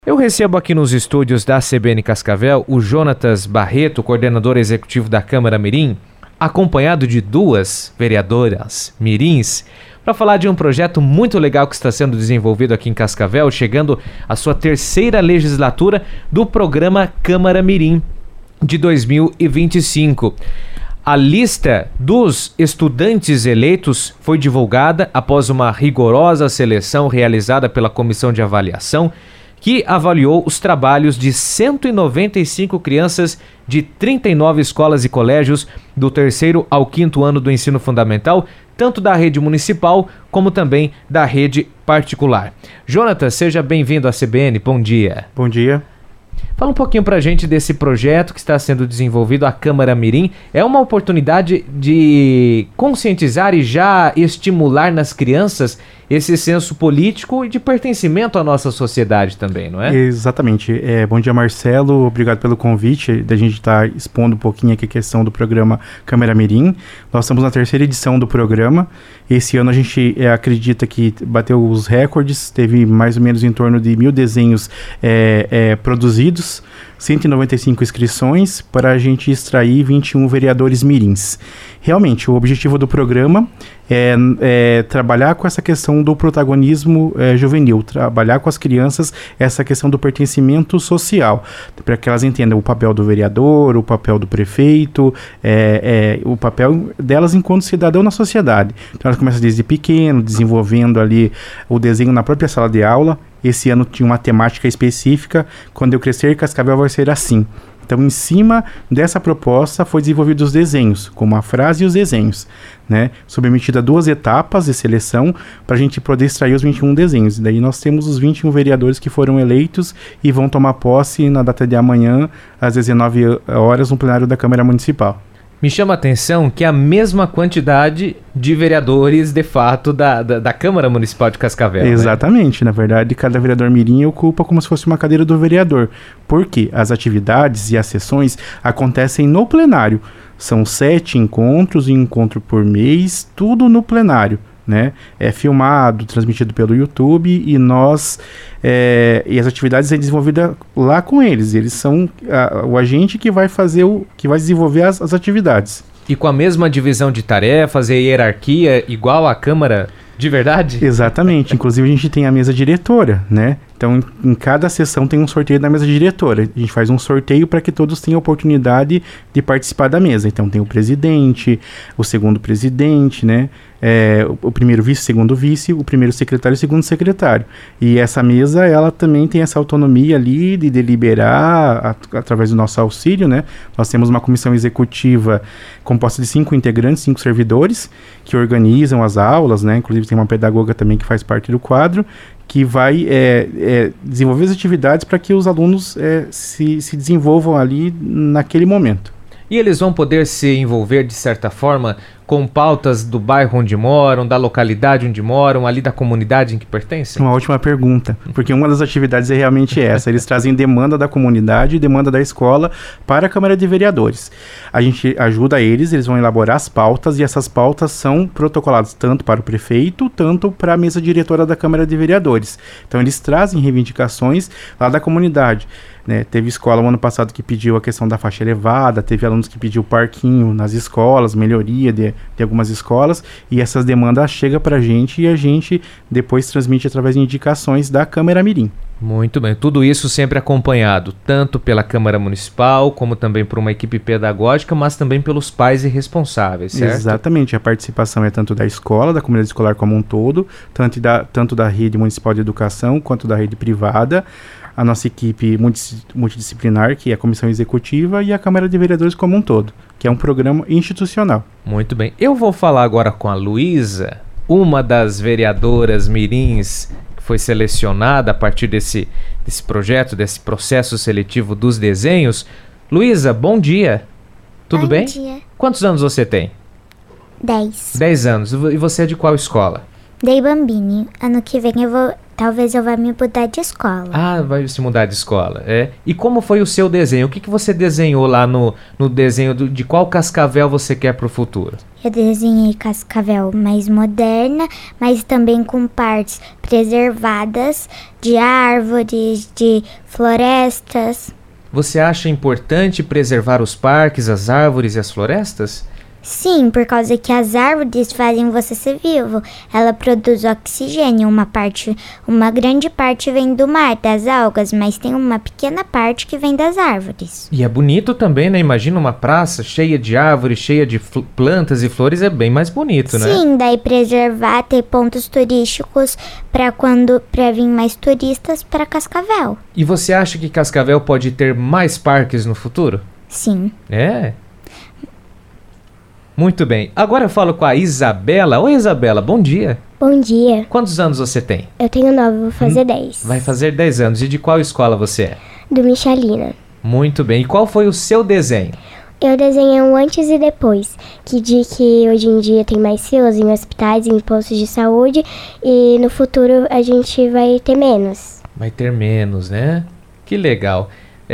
Eu recebo aqui nos estúdios da CBN Cascavel o Jonatas Barreto, coordenador executivo da Câmara Mirim, acompanhado de duas vereadoras mirins, para falar de um projeto muito legal que está sendo desenvolvido aqui em Cascavel, chegando à sua terceira legislatura do programa Câmara Mirim de 2025. A lista dos estudantes eleitos foi divulgada após uma rigorosa seleção realizada pela Comissão de Avaliação, que avaliou os trabalhos de 195 crianças de 39 escolas e colégios do 3º ao 5º ano do ensino fundamental, tanto da rede municipal como também da rede particular. Jonatas, seja bem-vindo à CBN, bom dia. Bom dia. Fala um pouquinho pra gente desse projeto que está sendo desenvolvido, a Câmara Mirim. É uma oportunidade de conscientizar e já estimular nas crianças esse senso político e de pertencimento à nossa sociedade também, não é? Exatamente. Bom dia, Marcelo. Obrigado pelo convite, da gente estar expondo um pouquinho aqui a questão do programa Câmara Mirim. Nós estamos na terceira edição do programa. Esse ano a gente acredita que bateu os recordes, teve mais ou menos em torno de 1.000 desenhos produzidos, 195 inscrições para a gente extrair 21 vereadores mirins. Realmente, o objetivo do programa é trabalhar com essa questão do protagonismo juvenil, trabalhar com as crianças essa questão do pertencimento social, para que elas entendam o papel do vereador, o papel do prefeito, o papel delas enquanto cidadão na sociedade. Então elas começam desde pequeno, desenvolvendo ali o desenho na própria sala de aula. Esse ano tinha uma temática específica, quando eu crescer, Cascavel vai ser assim. Então, em cima dessa proposta, foi desenvolvido os desenhos, como a frase e os desenhos, né? Submetida 2 etapas de seleção para a gente poder extrair os 21 desenhos. E daí nós temos os 21 vereadores que foram eleitos e vão tomar posse na data de amanhã, às 19 horas, no plenário da Câmara Municipal. Me chama a atenção que a mesma quantidade de vereadores, de fato, da Câmara Municipal de Cascavel. Exatamente. Né? Na verdade, cada vereador mirim ocupa como se fosse uma cadeira do vereador. Porque as atividades e as sessões acontecem no plenário. São 7 encontros, um encontro por mês, tudo no plenário. Né? É filmado, transmitido pelo YouTube e e as atividades são desenvolvidas lá com eles. Eles são o agente que vai desenvolver as atividades. E com a mesma divisão de tarefas e hierarquia igual à Câmara de verdade? Exatamente. Inclusive a gente tem a mesa diretora, né? Então, em cada sessão tem um sorteio da mesa diretora. A gente faz um sorteio para que todos tenham a oportunidade de participar da mesa. Então, tem o presidente, o segundo presidente, né? O primeiro vice, segundo vice, o primeiro secretário e o segundo secretário. E essa mesa, ela também tem essa autonomia ali de deliberar através do nosso auxílio, né? Nós temos uma comissão executiva composta de 5 integrantes, 5 servidores, que organizam as aulas, né? Inclusive tem uma pedagoga também que faz parte do quadro, que vai desenvolver as atividades para que os alunos se desenvolvam ali naquele momento. E eles vão poder se envolver, de certa forma, com pautas do bairro onde moram, da localidade onde moram, ali da comunidade em que pertencem? Uma ótima pergunta, porque uma das atividades é realmente essa. Eles trazem demanda da comunidade e demanda da escola para a Câmara de Vereadores. A gente ajuda eles vão elaborar as pautas e essas pautas são protocoladas tanto para o prefeito, tanto para a mesa diretora da Câmara de Vereadores. Então eles trazem reivindicações lá da comunidade. Né? Teve escola no ano passado que pediu a questão da faixa elevada, teve alunos que pediu parquinho nas escolas, melhoria de algumas escolas, e essas demandas chegam para a gente e a gente depois transmite através de indicações da Câmara Mirim. Muito bem, tudo isso sempre acompanhado, tanto pela Câmara Municipal, como também por uma equipe pedagógica, mas também pelos pais e responsáveis, certo? Exatamente, a participação é tanto da escola, da comunidade escolar como um todo, tanto da rede municipal de educação, quanto da rede privada, a nossa equipe multidisciplinar, que é a Comissão Executiva, e a Câmara de Vereadores como um todo, que é um programa institucional. Muito bem, eu vou falar agora com a Luísa, uma das vereadoras mirins que foi selecionada a partir desse projeto, desse processo seletivo dos desenhos. Luísa, bom dia. Tudo bem? Bom dia. Quantos anos você tem? 10. 10 anos. E você é de qual escola? Dei Bambini. Ano que vem eu vou talvez eu vá me mudar de escola. Ah, vai se mudar de escola, E como foi o seu desenho? O que você desenhou lá no desenho de qual Cascavel você quer pro futuro? Eu desenhei Cascavel mais moderna, mas também com partes preservadas de árvores, de florestas. Você acha importante preservar os parques, as árvores e as florestas? Sim, por causa que as árvores fazem você ser vivo. Ela produz oxigênio, uma grande parte vem do mar, das algas, mas tem uma pequena parte que vem das árvores. E é bonito também, né? Imagina uma praça cheia de árvores, cheia de plantas e flores, é bem mais bonito, né? Sim, daí preservar, ter pontos turísticos para vir mais turistas para Cascavel. E você acha que Cascavel pode ter mais parques no futuro? Sim. É? Muito bem. Agora eu falo com a Isabela. Oi, Isabela, bom dia. Bom dia. Quantos anos você tem? Eu tenho 9, vou fazer 10. Vai fazer 10 anos. E de qual escola você é? Do Michalina. Muito bem. E qual foi o seu desenho? Eu desenhei um antes e depois, que diz que hoje em dia tem mais filas em hospitais, em postos de saúde, e no futuro a gente vai ter menos. Vai ter menos, né? Que legal.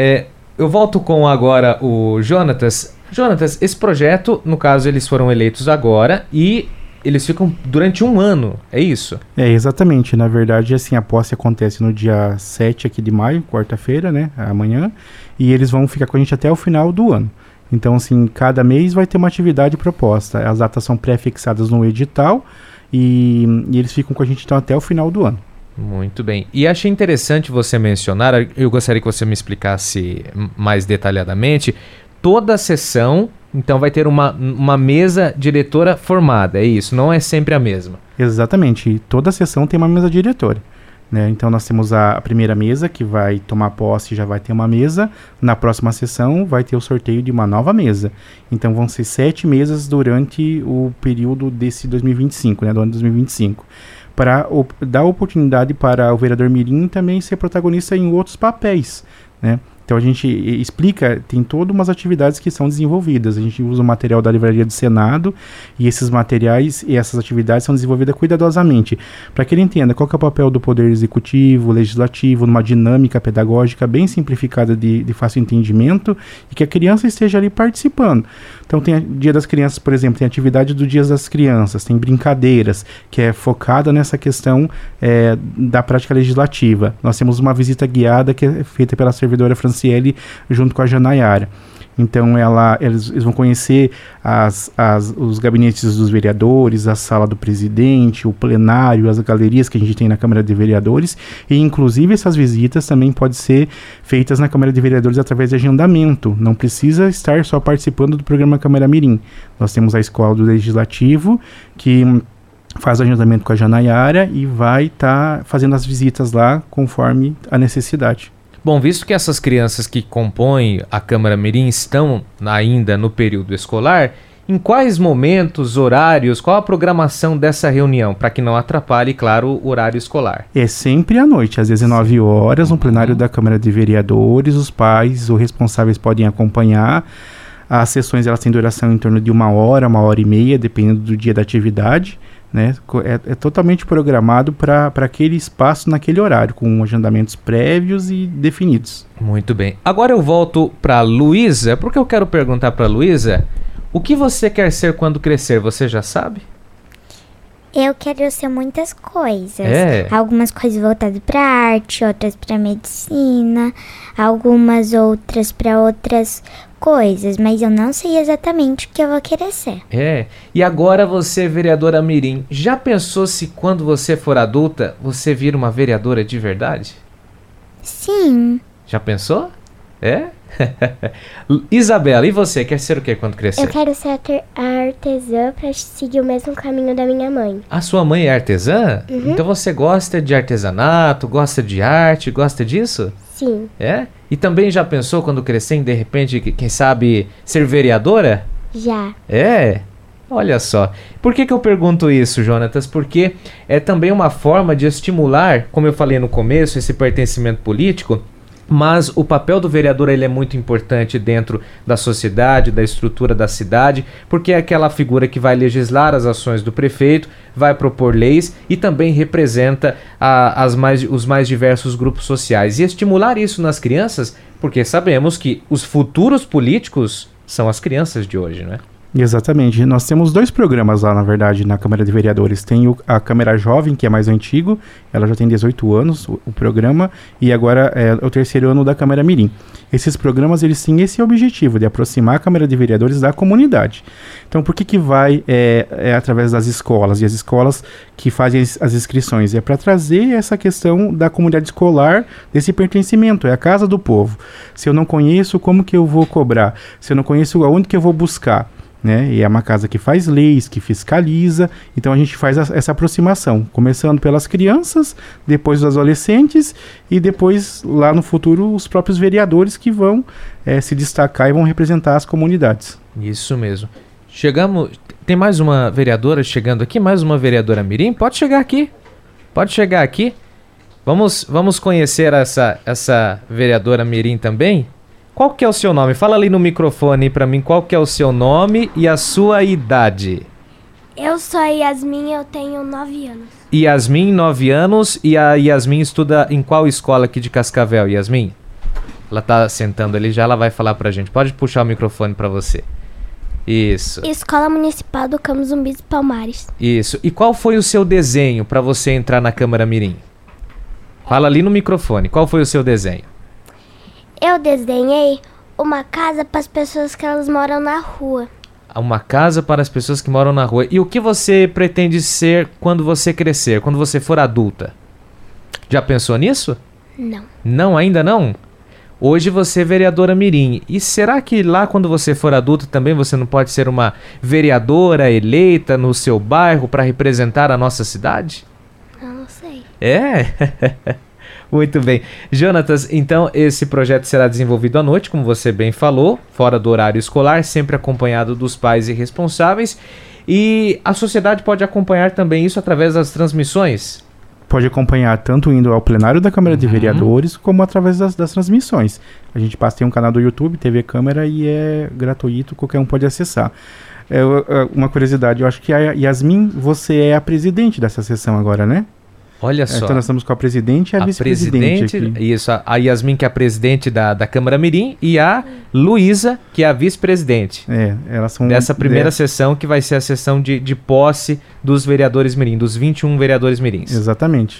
Eu volto com agora o Jonatas. Jonatas, esse projeto, no caso, eles foram eleitos agora e eles ficam durante um ano, é isso? É, exatamente. Na verdade, assim, a posse acontece no dia 7 aqui de maio, quarta-feira, né? Amanhã. E eles vão ficar com a gente até o final do ano. Então, assim, cada mês vai ter uma atividade proposta. As datas são pré-fixadas no edital e eles ficam com a gente então até o final do ano. Muito bem. E achei interessante você mencionar, eu gostaria que você me explicasse mais detalhadamente, toda a sessão, então vai ter uma mesa diretora formada, é isso? Não é sempre a mesma? Exatamente. Toda a sessão tem uma mesa diretora, né? Então nós temos a primeira mesa que vai tomar posse, já vai ter uma mesa. Na próxima sessão vai ter o sorteio de uma nova mesa. Então vão ser 7 mesas durante o período desse 2025, né? Do ano 2025. Para dar oportunidade para o vereador Mirim também ser protagonista em outros papéis, né? Então a gente explica, tem todas umas atividades que são desenvolvidas. A gente usa o material da Livraria do Senado e esses materiais e essas atividades são desenvolvidas cuidadosamente, para que ele entenda qual que é o papel do Poder Executivo, Legislativo, numa dinâmica pedagógica bem simplificada de fácil entendimento e que a criança esteja ali participando. Então tem Dia das Crianças, por exemplo, tem atividade do Dia das Crianças, tem brincadeiras, que é focada nessa questão da prática legislativa. Nós temos uma visita guiada que é feita pela servidora Franciele junto com a Janayara. Então eles vão conhecer os gabinetes dos vereadores, a sala do presidente, o plenário, as galerias que a gente tem na Câmara de Vereadores, e inclusive essas visitas também podem ser feitas na Câmara de Vereadores através de agendamento. Não precisa estar só participando do programa Câmara Mirim. Nós temos a Escola do Legislativo, que faz o agendamento com a Janayara e vai estar fazendo as visitas lá conforme a necessidade. Bom, visto que essas crianças que compõem a Câmara Mirim estão ainda no período escolar, em quais momentos, horários, qual a programação dessa reunião, para que não atrapalhe, claro, o horário escolar? É sempre à noite, às 19 horas, no plenário da Câmara de Vereadores. Os pais ou responsáveis podem acompanhar. As sessões elas têm duração em torno de 1 hora e meia, dependendo do dia da atividade, né? É totalmente programado para aquele espaço naquele horário, com agendamentos prévios e definidos. Muito bem. Agora eu volto para Luísa, porque eu quero perguntar para Luísa, o que você quer ser quando crescer, você já sabe? Eu quero ser muitas coisas. Algumas coisas voltadas para arte, outras para medicina, algumas outras para outras coisas, mas eu não sei exatamente o que eu vou querer ser. E agora você, vereadora Mirim, já pensou se quando você for adulta, você vira uma vereadora de verdade? Sim. Já pensou? Isabela, e você, quer ser o que quando crescer? Eu quero ser artesã para seguir o mesmo caminho da minha mãe. A sua mãe é artesã? Uhum. Então você gosta de artesanato, gosta de arte, gosta disso? Sim. E também já pensou quando crescer em, de repente, quem sabe, ser vereadora? Já. Olha só. Por que eu pergunto isso, Jonatas? Porque é também uma forma de estimular, como eu falei no começo, esse pertencimento político, Mas o papel do vereador ele é muito importante dentro da sociedade, da estrutura da cidade, porque é aquela figura que vai legislar as ações do prefeito, vai propor leis e também representa os mais diversos grupos sociais. E estimular isso nas crianças, porque sabemos que os futuros políticos são as crianças de hoje, né? Exatamente. Nós temos 2 programas lá, na verdade, na Câmara de Vereadores. Tem a Câmara Jovem, que é mais antigo, ela já tem 18 anos, o programa, e agora é o 3º ano da Câmara Mirim. Esses programas, eles têm esse objetivo, de aproximar a Câmara de Vereadores da comunidade. Então, por que vai através das escolas? E as escolas que fazem as inscrições? É para trazer essa questão da comunidade escolar, desse pertencimento, é a casa do povo. Se eu não conheço, como que eu vou cobrar? Se eu não conheço, aonde que eu vou buscar? Né? E é uma casa que faz leis, que fiscaliza, então a gente faz essa aproximação, começando pelas crianças, depois os adolescentes e depois lá no futuro os próprios vereadores que vão se destacar e vão representar as comunidades. Isso mesmo. Chegamos, tem mais uma vereadora chegando aqui, mais uma vereadora Mirim, pode chegar aqui, vamos conhecer essa vereadora Mirim também? Qual que é o seu nome? Fala ali no microfone pra mim qual que é o seu nome e a sua idade. Eu sou a Yasmin, eu tenho 9 anos. Yasmin, 9 anos, e a Yasmin estuda em qual escola aqui de Cascavel, Yasmin? Ela tá sentando ali, já ela vai falar pra gente. Pode puxar o microfone pra você. Isso. Escola Municipal do Campos Zumbi dos Palmares. Isso. E qual foi o seu desenho pra você entrar na Câmara Mirim? Fala ali no microfone, qual foi o seu desenho? Eu desenhei uma casa para as pessoas que elas moram na rua. Uma casa para as pessoas que moram na rua. E o que você pretende ser quando você crescer, quando você for adulta? Já pensou nisso? Não. Não, ainda não? Hoje você é vereadora Mirim. E será que lá quando você for adulta também você não pode ser uma vereadora eleita no seu bairro para representar a nossa cidade? Eu não sei. É? Muito bem. Jonatas, então esse projeto será desenvolvido à noite, como você bem falou, fora do horário escolar, sempre acompanhado dos pais e responsáveis. E a sociedade pode acompanhar também isso através das transmissões? Pode acompanhar tanto indo ao plenário da Câmara de Vereadores, como através das transmissões. A gente tem um canal do YouTube, TV Câmara, e é gratuito, qualquer um pode acessar. Uma curiosidade, eu acho que a Yasmin, você é a presidente dessa sessão agora, né? Olha só. Então nós estamos com a presidente e a vice-presidente aqui. Isso, a Yasmin, que é a presidente da Câmara Mirim, e a Luísa, que é a vice-presidente. Elas são... Dessa primeira sessão, que vai ser a sessão de posse dos vereadores Mirim, dos 21 vereadores Mirins. Exatamente.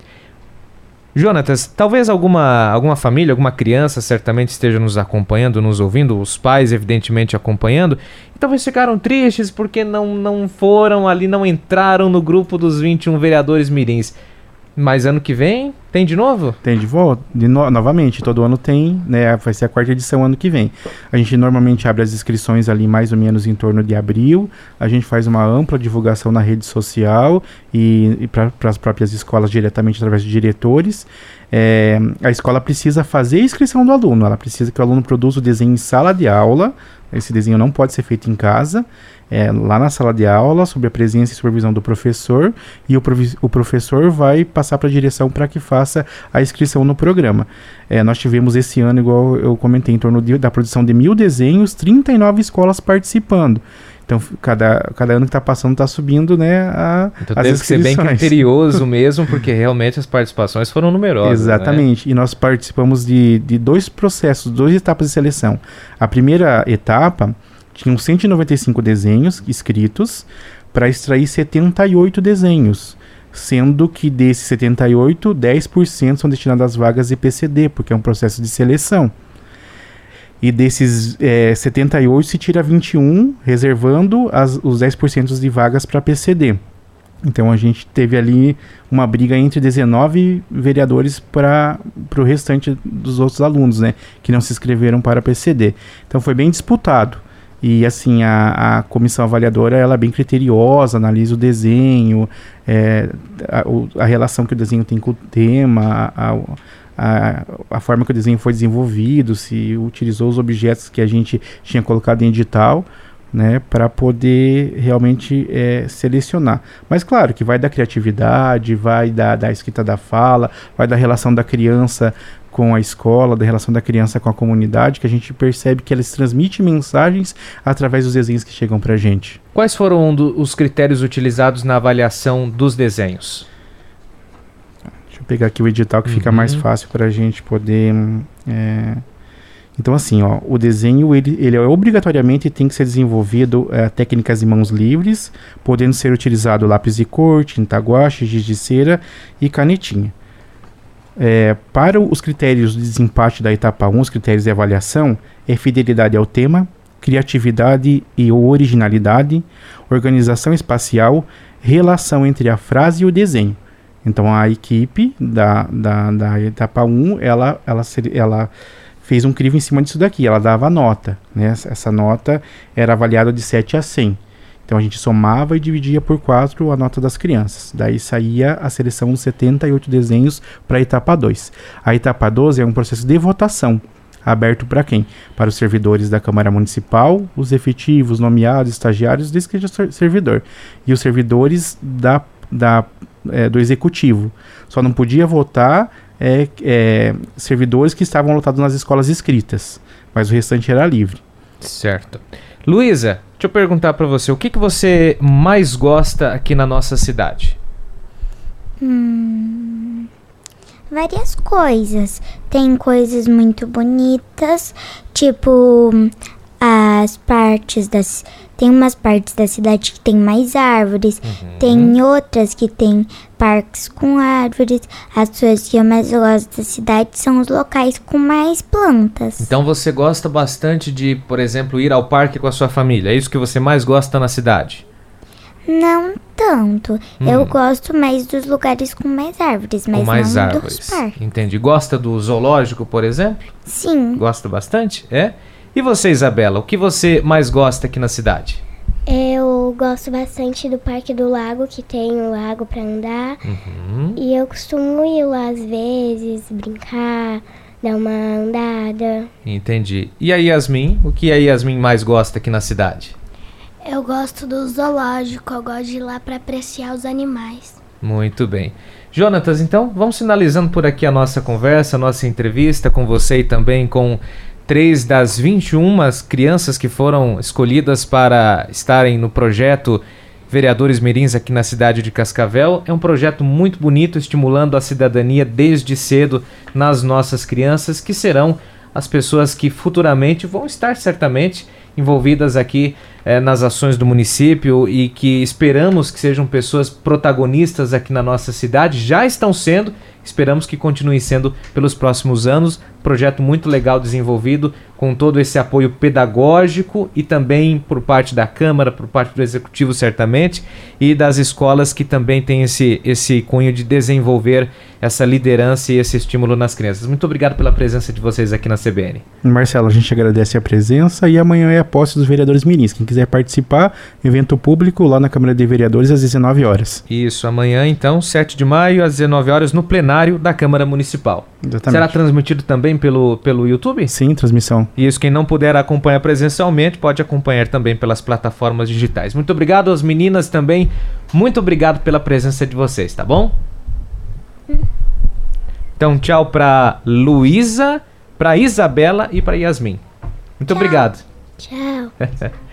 Jonatas, talvez alguma família, alguma criança certamente esteja nos acompanhando, nos ouvindo, os pais evidentemente acompanhando, e talvez ficaram tristes porque não foram ali, não entraram no grupo dos 21 vereadores mirins. Mas ano que vem, tem de novo? Tem de volta, novamente, todo ano tem, né? Vai ser a 4ª edição ano que vem. A gente normalmente abre as inscrições ali mais ou menos em torno de abril, a gente faz uma ampla divulgação na rede social e para as próprias escolas diretamente através de diretores. A escola precisa fazer a inscrição do aluno, ela precisa que o aluno produza o desenho em sala de aula, esse desenho não pode ser feito em casa, lá na sala de aula, sob a presença e supervisão do professor, e o professor vai passar para a direção para que faça a inscrição no programa. Nós tivemos esse ano, igual eu comentei, em torno da produção de 1.000 desenhos, 39 escolas participando. Então, cada ano que está passando está subindo, né, então as teve que ser bem criterioso mesmo, porque realmente as participações foram numerosas. Exatamente, né? E nós participamos de 2 processos, 2 etapas de seleção. A primeira etapa tinham 195 desenhos escritos para extrair 78 desenhos, sendo que desses 78, 10% são destinados às vagas de PCD, porque é um processo de seleção. E desses 78 se tira 21, reservando os 10% de vagas para PCD. Então a gente teve ali uma briga entre 19 vereadores para o restante dos outros alunos, né, que não se inscreveram para PCD. Então foi bem disputado. E assim, a comissão avaliadora ela é bem criteriosa, analisa o desenho, a relação que o desenho tem com o tema, a forma que o desenho foi desenvolvido, se utilizou os objetos que a gente tinha colocado em edital, né, para poder realmente selecionar. Mas claro que vai da criatividade, vai da escrita da fala, vai da relação da criança com a escola, da relação da criança com a comunidade, que a gente percebe que eles transmitem mensagens através dos desenhos que chegam pra gente. Quais foram os critérios utilizados na avaliação dos desenhos? Deixa eu pegar aqui o edital que fica mais fácil pra gente poder... Então assim, ó, o desenho ele obrigatoriamente tem que ser desenvolvido técnicas em mãos livres, podendo ser utilizado lápis de cor, tinta guache, giz de cera e canetinha. Para os critérios de desempate da etapa 1, os critérios de avaliação, é fidelidade ao tema, criatividade e originalidade, organização espacial, relação entre a frase e o desenho. Então a equipe da etapa 1, ela fez um crivo em cima disso daqui, ela dava nota, né? Essa nota era avaliada de 7 a 100. Então a gente somava e dividia por 4 a nota das crianças. Daí saía a seleção de 78 desenhos para a etapa 2. A etapa 12 é um processo de votação, aberto para quem? Para os servidores da Câmara Municipal, os efetivos, nomeados, estagiários, desde que seja servidor. E os servidores do Executivo. Só não podia votar servidores que estavam lotados nas escolas inscritas, mas o restante era livre. Certo. Luísa, deixa eu perguntar para você, o que você mais gosta aqui na nossa cidade? Várias coisas. Tem coisas muito bonitas, tipo tem umas partes da cidade que tem mais árvores, tem outras que tem parques com árvores. As coisas que eu mais gosto da cidade são os locais com mais plantas. Então você gosta bastante de, por exemplo, ir ao parque com a sua família, é isso que você mais gosta na cidade? Não tanto. Eu gosto mais dos lugares com mais árvores, mas mais não árvores. dos parques. Entendi. Gosta do zoológico, por exemplo? Sim. Gosta bastante? E você, Isabela, o que você mais gosta aqui na cidade? Eu gosto bastante do Parque do Lago, que tem um lago para andar. E eu costumo ir lá às vezes, brincar, dar uma andada. Entendi. E a Yasmin? O que a Yasmin mais gosta aqui na cidade? Eu gosto do zoológico, eu gosto de ir lá para apreciar os animais. Muito bem. Jonatas, então, vamos finalizando por aqui a nossa conversa, a nossa entrevista com você e também com 3 das 21 crianças que foram escolhidas para estarem no projeto Vereadores Mirins aqui na cidade de Cascavel. É um projeto muito bonito, estimulando a cidadania desde cedo nas nossas crianças, que serão as pessoas que futuramente vão estar certamente envolvidas aqui nas ações do município e que esperamos que sejam pessoas protagonistas aqui na nossa cidade. Já estão sendo, esperamos que continuem sendo pelos próximos anos. Projeto muito legal desenvolvido, com todo esse apoio pedagógico e também por parte da Câmara, por parte do Executivo certamente, e das escolas que também têm esse cunho de desenvolver essa liderança e esse estímulo nas crianças. Muito obrigado pela presença de vocês aqui na CBN. Marcelo, a gente agradece a presença e amanhã é a posse dos vereadores mirins. Quem quiser participar, evento público lá na Câmara de Vereadores às 19 horas. Isso, amanhã então, 7 de maio, às 19 horas, no plenário da Câmara Municipal. Exatamente. Será transmitido também pelo YouTube? Sim, transmissão. E isso, quem não puder acompanhar presencialmente, pode acompanhar também pelas plataformas digitais. Muito obrigado às meninas também. Muito obrigado pela presença de vocês, tá bom? Então, tchau pra Luísa, pra Isabela e pra Yasmin. Muito obrigado. Tchau.